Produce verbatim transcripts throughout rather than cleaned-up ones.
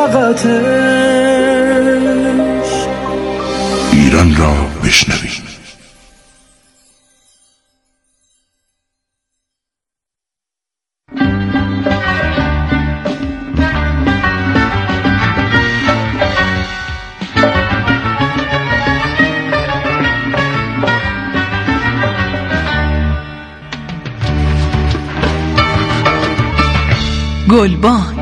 فقط ایران را بشنوید. گلبانگ.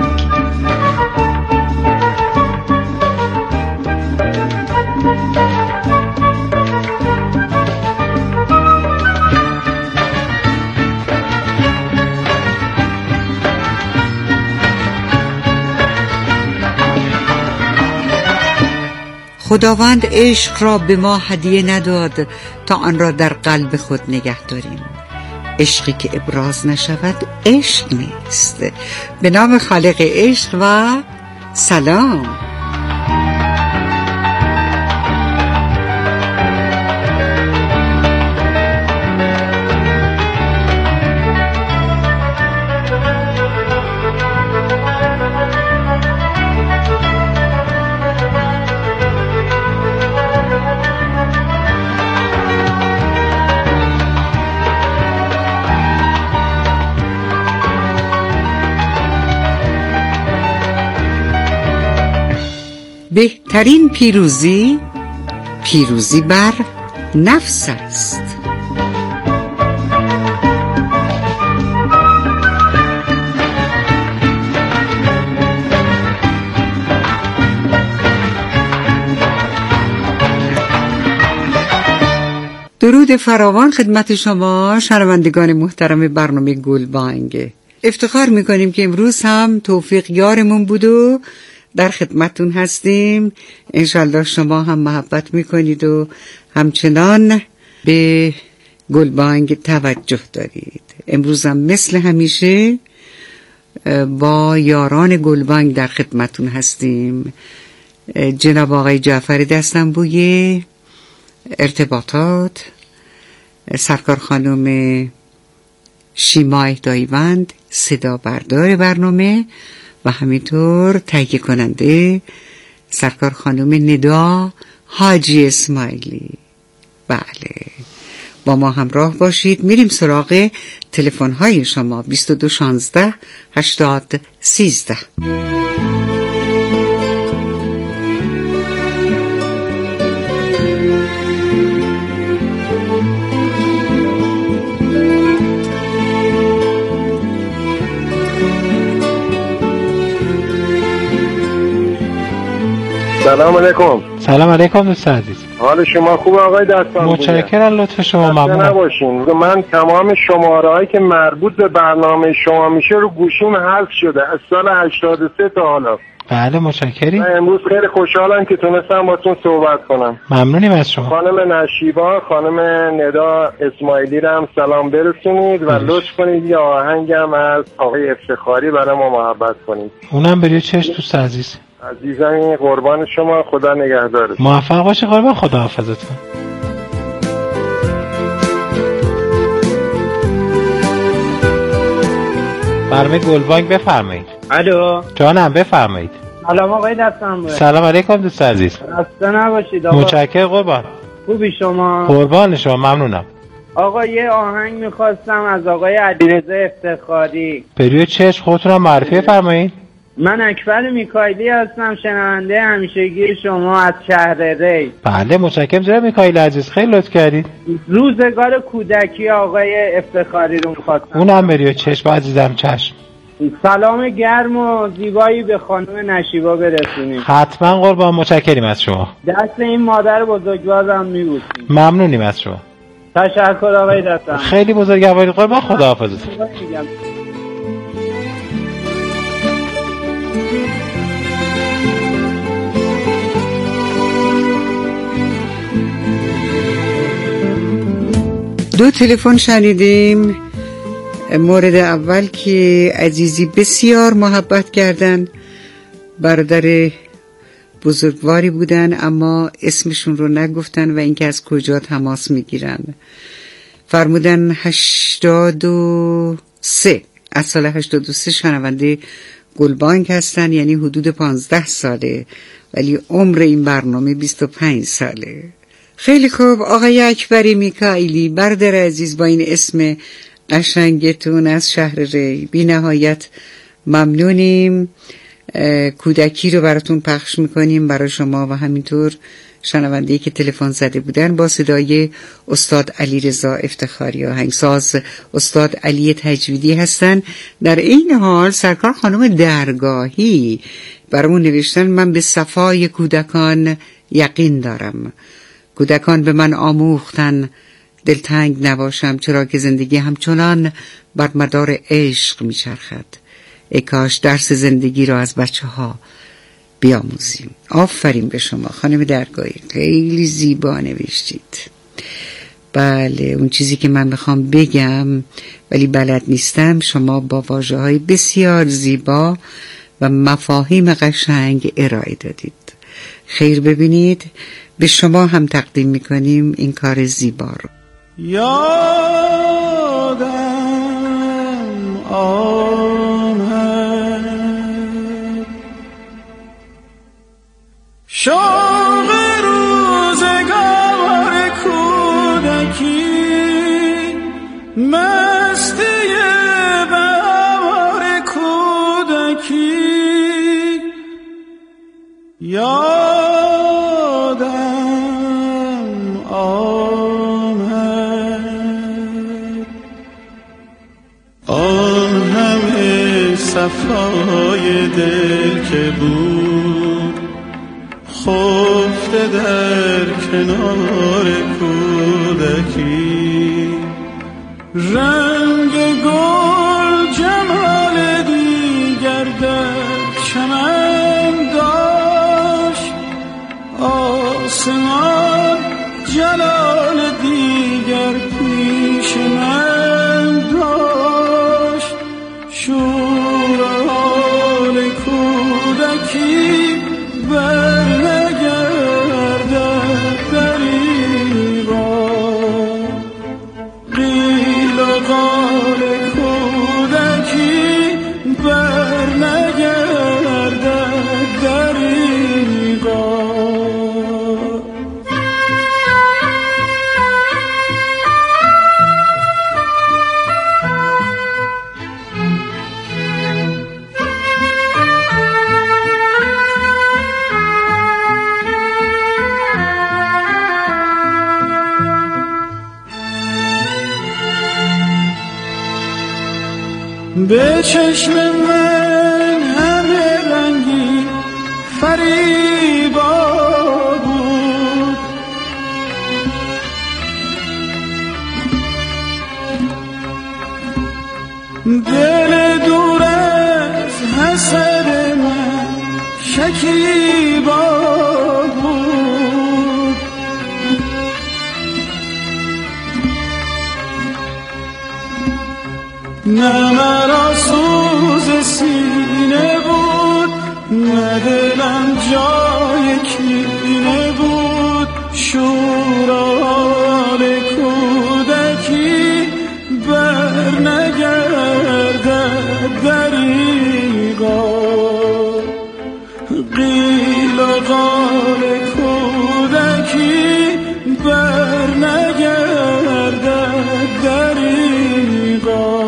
خداوند عشق را به ما هدیه نداد تا آن را در قلب خود نگه داریم. عشقی که ابراز نشود عشق نیست. به نام خالق عشق و سلام. بهترین پیروزی پیروزی بر نفس است. درود فراوان خدمت شما شنوندگان محترم برنامه گلبانگ. افتخار میکنیم که امروز هم توفیق یارمون بود و در خدمتون هستیم. انشالله شما هم محبت میکنید و همچنان به گلبانگ توجه دارید. امروز هم مثل همیشه با یاران گلبانگ در خدمتون هستیم. جناب آقای جعفر دستنبوی ارتباطات، سرکار خانم شیما اهداییوند صدا بردار برنامه و همینطور تهیه کننده سرکار خانم ندا حاجی اسماعیلی. بله، با ما همراه باشید. میریم سراغ تلفن های شما. بیست و دو شانزده هشتاد سیزده. سلام علیکم. سلام علیکم دوست عزیز. حال شما خوبه آقای دستان؟ متشکرم، لطف شما، ممنون. نباشین. من تمام شماره‌هایی که مربوط به برنامه شما میشه رو گوشیم حذف شده از سال هشتاد و سه تا حالا. بله متشکرم. من امروز خیلی خوشحالم که تونستم باتون صحبت کنم. ممنونیم از شما. خانم نشیبا، خانم ندا اسماعیلی رو هم سلام برسونید و لطف کنید یه آهنگم از آقای افتخاری برای ما محبت کنید. اونم بریو چشم دوست عزیز. عزیزم قربان شما، خدا نگهدارت. موفق باشه قربان، خدا حافظتون. برنامه گلبانگ بفرمایید. الو جانم بفرمایید. سلام آقای دستان. سلام علیکم دوست عزیز. خسته نباشید آقا. متشکرم قربان. خوبی شما؟ قربان شما، ممنونم. آقا یه آهنگ میخواستم از آقای علیرضا افتخاری. پریود چشم خودتونم معرفی فرمایید. من اکبر میکائیلی هستم، شنونده همیشگی شما از شهر ری. بله متشکرم جناب میکائیل عزیز، خیلی لطف کردید. روزگار کودکی آقای افتخاری رو میخواستم. اونم بریو چشم عزیزم. چشم. سلام گرم و زیبایی به خانم نشیبا برسونید. حتما قربان، متشکریم از شما. دست این مادر بزرگوارم میبوسیم. ممنونیم از شما. تشکر آقای دستان. خیلی بزرگواری قربان، خدا حافظتون. دو تلفن شنیدیم. مورد اول که عزیزی بسیار محبت کردن، برادر بزرگواری بودن اما اسمشون رو نگفتن و اینکه از کجا تماس میگیرن. فرمودن هشتاد و سه از سال هشتاد و سه شنونده گلبانگ هستن، یعنی حدود پانزده ساله، ولی عمر این برنامه بیست و پنج ساله. خیلی خوب آقای اکبری میکائیلی، برادر عزیز، با این اسم قشنگتون از شهر ری بی نهایت ممنونیم. کودکی رو براتون پخش میکنیم برای شما و همینطور شنونده‌ای که تلفن زده بودن با صدای استاد علیرضا افتخاری. آهنگساز استاد علی تجویدی هستن. در این حال سرکار خانم درگاهی برامون نوشتن من به صفای کودکان یقین دارم. کودکان به من آموختن دلتنگ نباشم، چرا که زندگی همچنان بر مدار عشق میچرخد. ای کاش درس زندگی را از بچه ها بیاموزیم. آفرین به شما خانم درگاهی، خیلی زیبا نوشتید. بله، اون چیزی که من میخوام بگم ولی بلد نیستم، شما با واژه های بسیار زیبا و مفاهیم قشنگ ارائه دادید. خیر ببینید، به شما هم تقدیم میکنیم این کار زیبا رو. یادم آمد شوق روزگار کودکی، مستی بهار کودکی. یادم آمد آن همه صفای دل که بود خفته در کنار کودکی. رنگ گل جمال دیگر در چمن داشت، آسمان جلال دیگر پیش من داشت. شور حال کودکی بر نگردد دریغا، قیل و قال کودکی بر نگردد دریغا. به چشم من همه رنگی فریبا بود، دل دور از حسد من شکیبا بود. نه مرا سوز سینه بود، نه دلم جای کینه بود. شور حال کودکی بر نگردد دریغا، قیل و قال کودکی بر نگردد دریغا.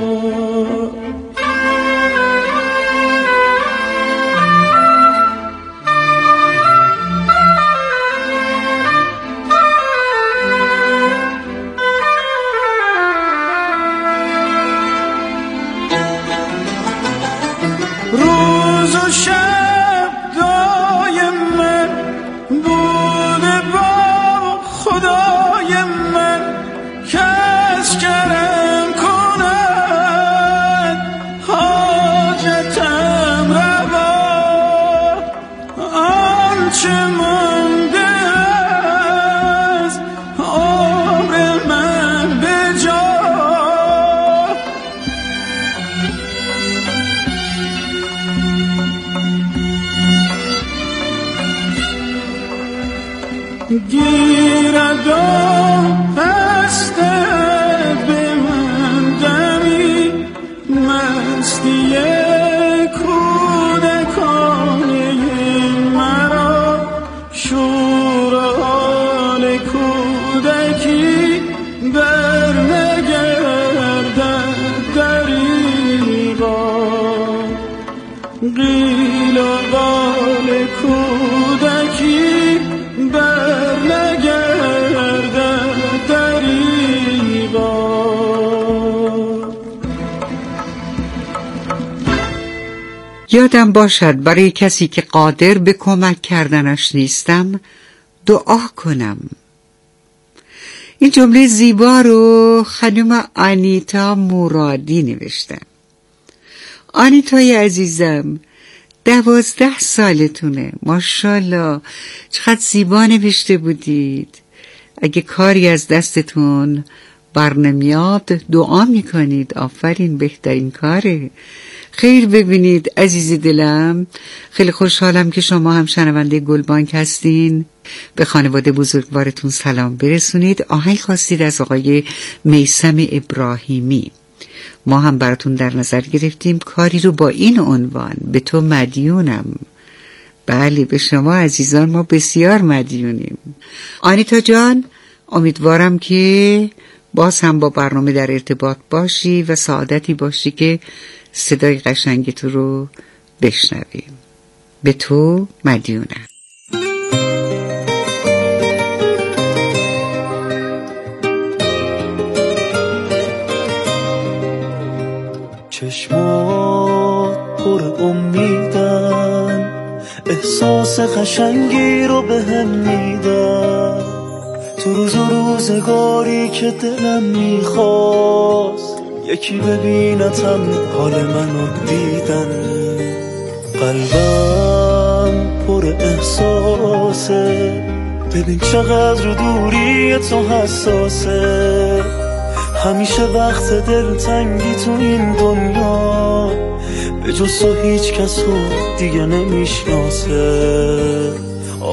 روز و شب دایم من بوده با خدای من، کس کرم کند حاجتم روا. آنچه مانده از عمر من به جا، گیرد و هستد به من دمی مستی قیل و قال کودکی بر نگردد دریغا. یادم باشد برای کسی که قادر به کمک کردنش نیستم دعا کنم. این جمله زیبا رو خانم آنیتا مرادی نوشتن. آنیتای عزیزم، دوازده سالتونه، ماشاءالله چقدر زیبا نوشته بودید. اگه کاری از دستتون برنمیاد دعا میکنید. آفرین، بهترین کاره. خیر ببینید عزیز دلم، خیلی خوشحالم که شما هم شنونده گلبانک هستین. به خانواده بزرگوارتون سلام برسونید. آهنگ خواستید از آقای میثم ابراهیمی. ما هم براتون در نظر گرفتیم کاری رو با این عنوان، به تو مدیونم. بله، به شما عزیزان ما بسیار مدیونیم. آنیتا جان، امیدوارم که باز هم با برنامه در ارتباط باشی و سعادتی باشی که صدای قشنگ تو رو بشنویم. به تو مدیونم. چشمات پر امیدن، احساس قشنگی رو به هم میدن. تو روز و روزگاری که دلم میخواست یکی ببینتم حال منو دیدن. قلبم پر احساسه، ببین چقدر دوری تو حساسه. همیشه وقت دلتنگی تو این دنیا به جز تو هیچ کس رو دیگه نمیشناسه.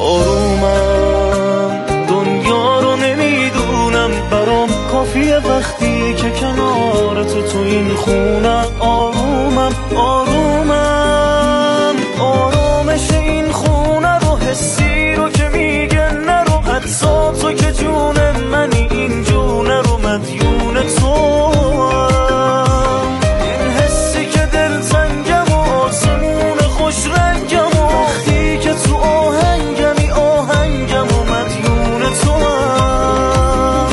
آرومم دنیا رو نمیدونم، برام کافیه وقتی که کنار تو تو این خونم. آرومم آرومم آرامش این خونه رو، حسی رو که میگه نرو، حتی تو که جون منی این جونه رو مدیون تو. این حسی که دلتنگم و آسمون خوش رنگم و وقتی که تو آهنگمی آهنگم و مدیون تو هم.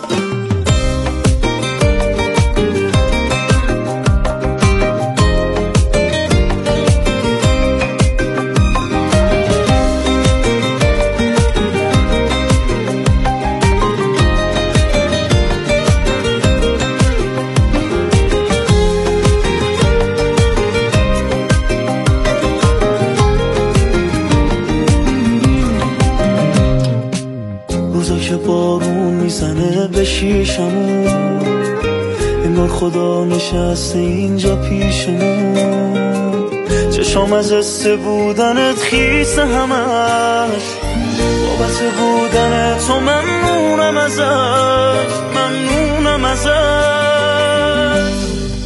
شیشمون انگار خدا نشسته اینجا پیشمون. چشام از حس بودنت خیسه همش، بابت بودن تو ممنونم ازش، ممنونم ازش.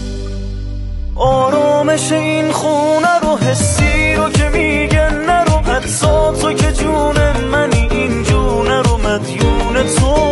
آرامش این خونه رو، حسی رو که میگه نرو، حتی تو که جون منی این جونه رو مدیون تو.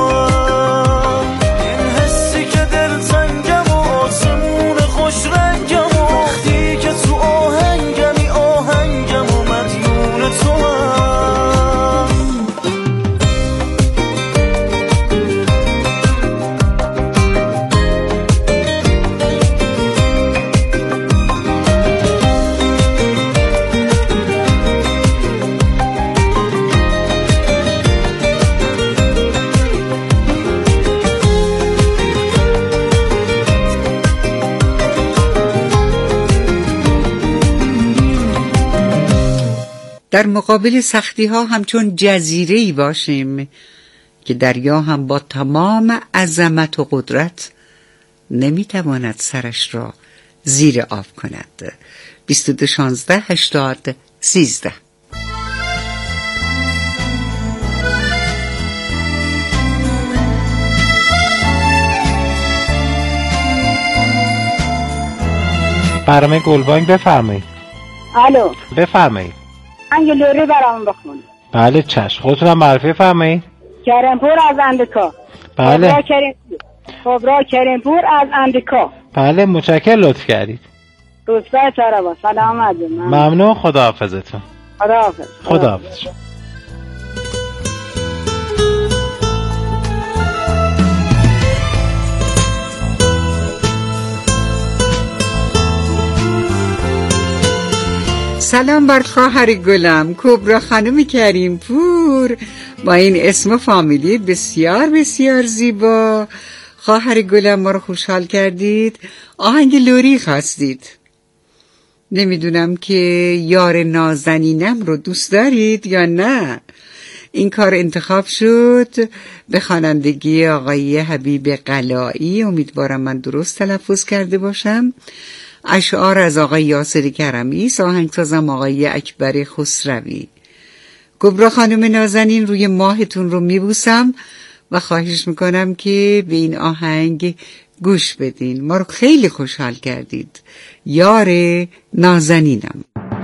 در مقابل سختی ها همچون جزیره‌ای باشیم که دریا هم با تمام عظمت و قدرت نمیتواند سرش را زیر آب کند. بیست و دو شانزده هشتاد سیزده. برنامه گلبانک بفرمایید. الو بفرمایید. انگه لوری برام بخون. بله چشم. خودتونم معرفی فرمایید. کرمپور از امریکا. بله. خبرا کرمپور از امریکا. بله متشکرم، لطف کردید. روستای تارابا. سلام عزیزم. ممنون، خداحافظتون. خداحافظ. خداحافظ. سلام بر خواهر گلم کبرا خانم کریم پور با این اسم و فامیلی بسیار بسیار زیبا. خواهر گلم ما رو خوشحال کردید. آهنگ لوری خواستید. نمیدونم که یار نازنینم رو دوست دارید یا نه. این کار انتخاب شد به خوانندگی آقای حبیب قلایی. امیدوارم من درست تلفظ کرده باشم. اشعار از آقای یاسر کرمی، آهنگسازم آقای اکبر خسروی. کبرا خانم نازنین روی ماهتون رو میبوسم و خواهش میکنم که به این آهنگ گوش بدین. ما رو خیلی خوشحال کردید. یار نازنینم.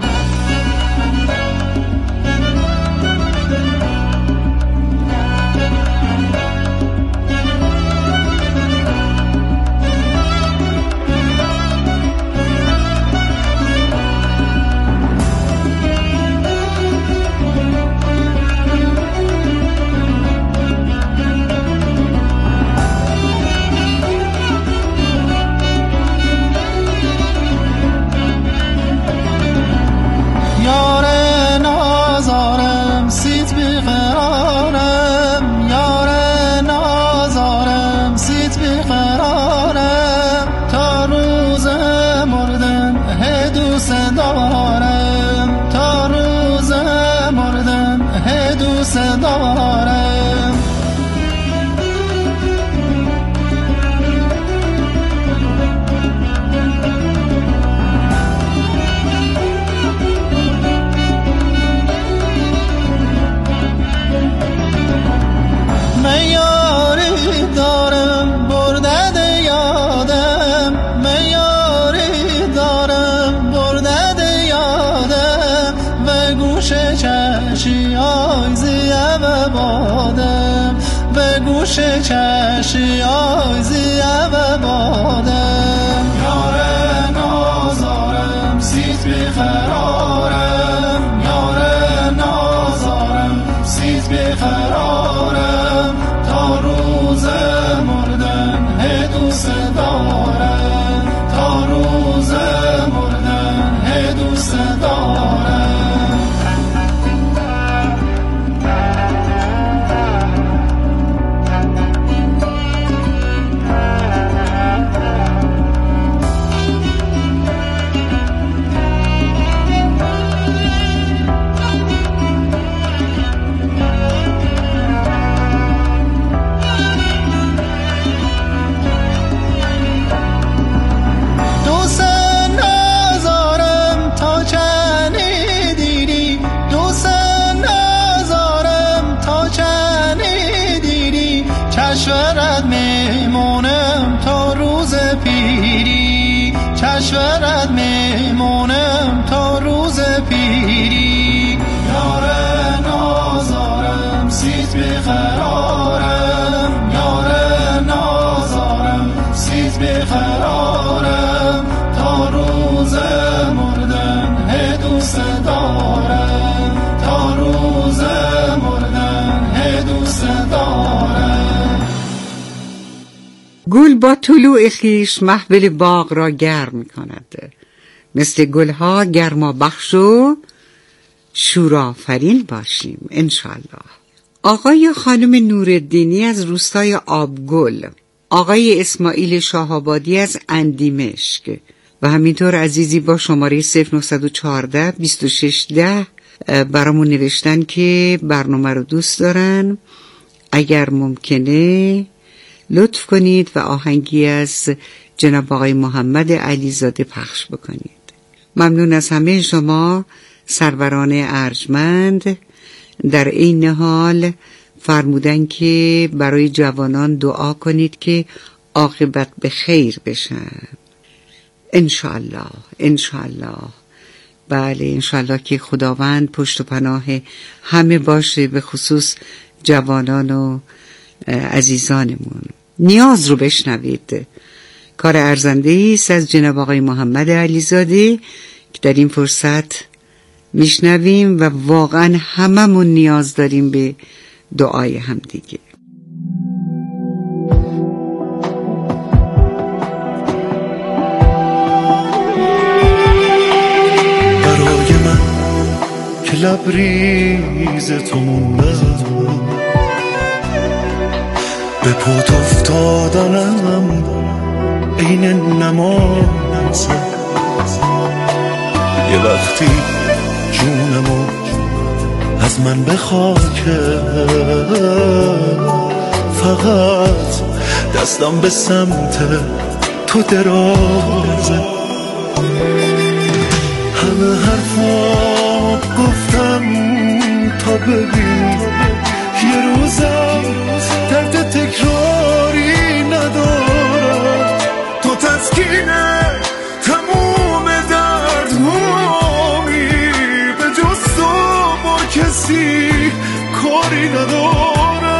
چشی آیزی و بادم یار نازارم سیت بخرارم یار نازارم سیت بخرارم تا روز مردن هی دوست دارم تا روز مردن هی دوست دارم. چشورت میمونم تا روز پیری چشورت میمونم تا روز پیری یار نازارم سیت بخرارم یار نازارم سیت بخرارم تا روز مردن هی دوست دارم تا روز مردن هی دوست دارم. گل با طلوع خیش محفل باغ را گرم می کند. مثل گلها گرما بخش و شورآفرین باشیم انشالله. آقای خانم نورالدینی از روستای آبگل، آقای اسماعیل شاهآبادی از اندیمشک و همینطور عزیزی با شماره صفر نه یک چهار بیست و شش ده برامون نوشتن که برنامه رو دوست دارن. اگر ممکنه لطف کنید و آهنگی از جناب آقای محمد علیزاده پخش بکنید. ممنون از همه شما سروران ارجمند. در این حال فرمودن که برای جوانان دعا کنید که عاقبت به خیر بشن. انشالله انشالله. بله انشالله که خداوند پشت و پناه همه باشه، به خصوص جوانان و عزیزانمون. نیاز رو بشنوید. کار ارزنده‌ای است از جناب آقای محمد علیزاده که در این فرصت میشنویم و واقعا هممون نیاز داریم به دعای همدیگه. برای من که لبریز تو موندم، به پات افتادنم این نماز، یه وقتی جونمو از من بخواکه، فقط دستم به سمت تو درازه. همه حرفا گفتم تا ببین یه روزم درد تکراری ندارم، تو تسکینه تموم دردهامی، به جز تو با کسی کاری ندارم.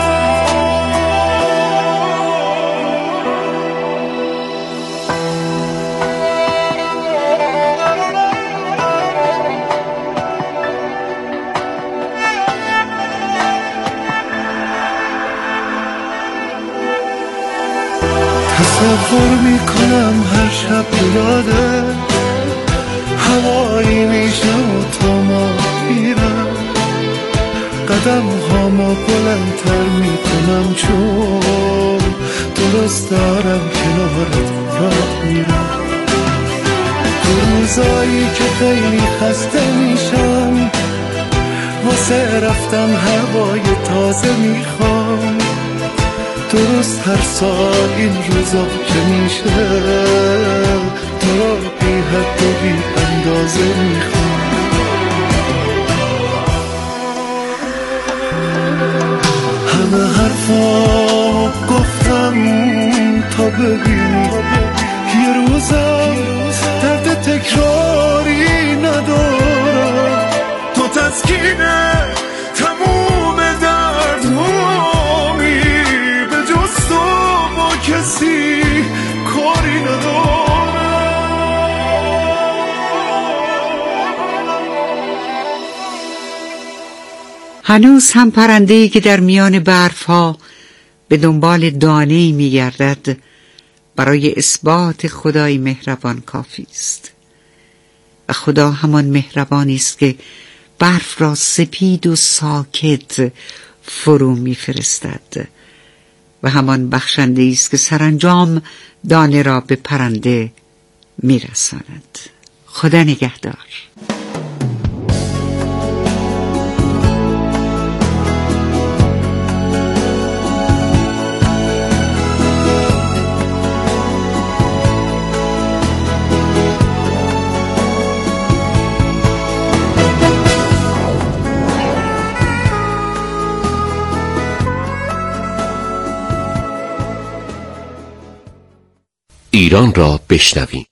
تصور میکنم هر شب یاده هوایی میشم و تا ما میرم، قدم هامو بلندتر میکنم چون درست دارم کنارت راه میرم. تو روزایی که خیلی خسته میشم واسه رفتن هوای تازه میخوام، درست هر سال این روزا که میشه تو را بی حد و بی اندازه میخوام. همه حرفا گفتم تا ببین یه روزم درد تکراری ندارم، تو تسکینه تموم دردهامی، به جز تو با کسی کاری ندارم. هنوز هم پرنده‌ای که در میان برف‌ها به دنبال دانه‌ای می‌گردد برای اثبات خدای مهربان کافی است، و خدا همان مهربانی است که برف را سپید و ساکت فرو می‌فرستد و همان بخشنده است که سرانجام دانه را به پرنده می‌رساند. خدا نگهدار. ایران را بشنویم.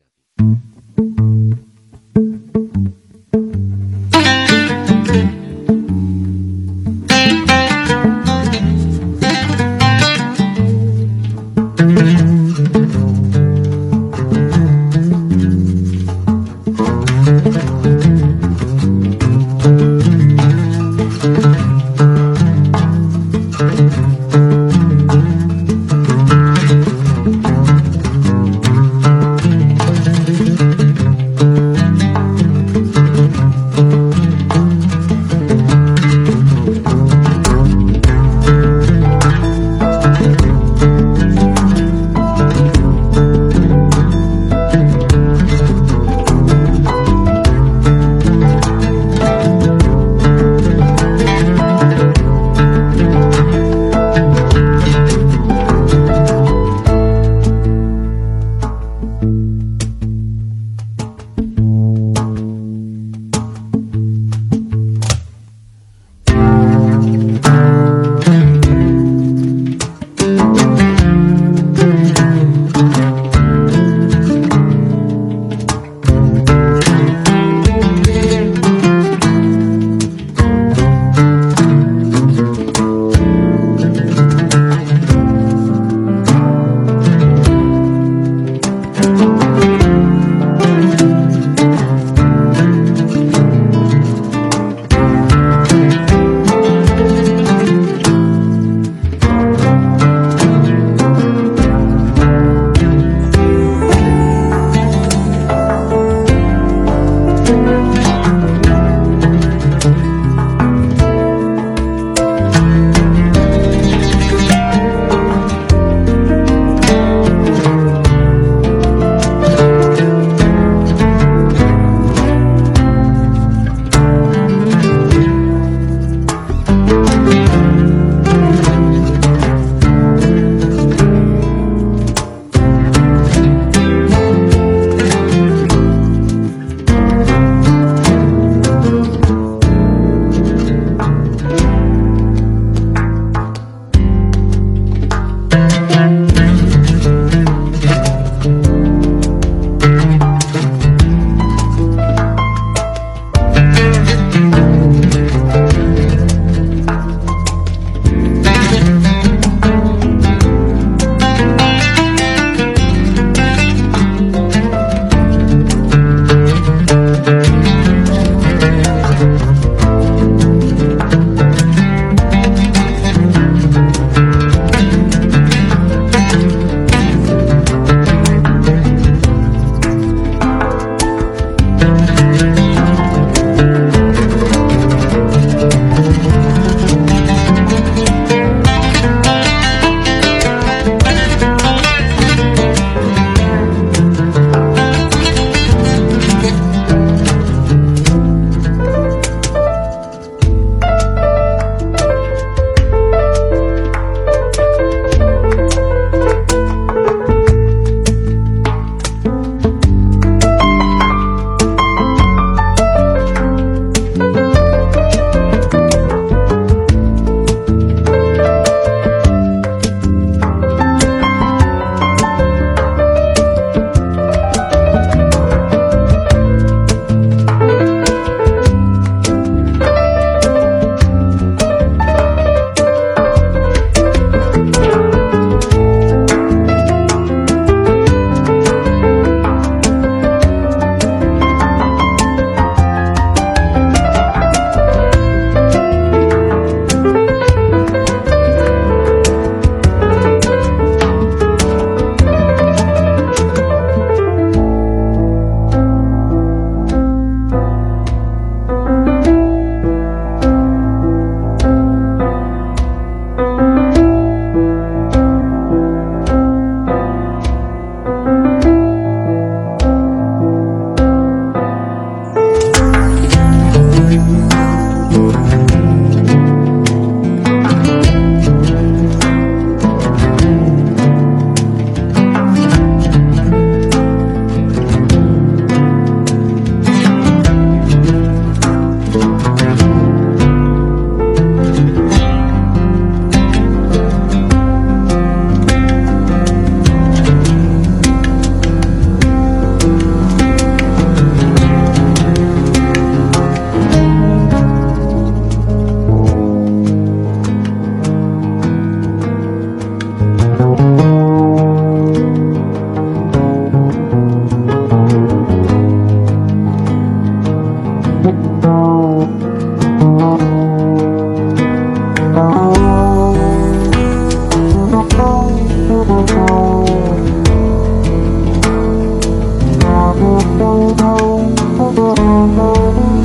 Oh,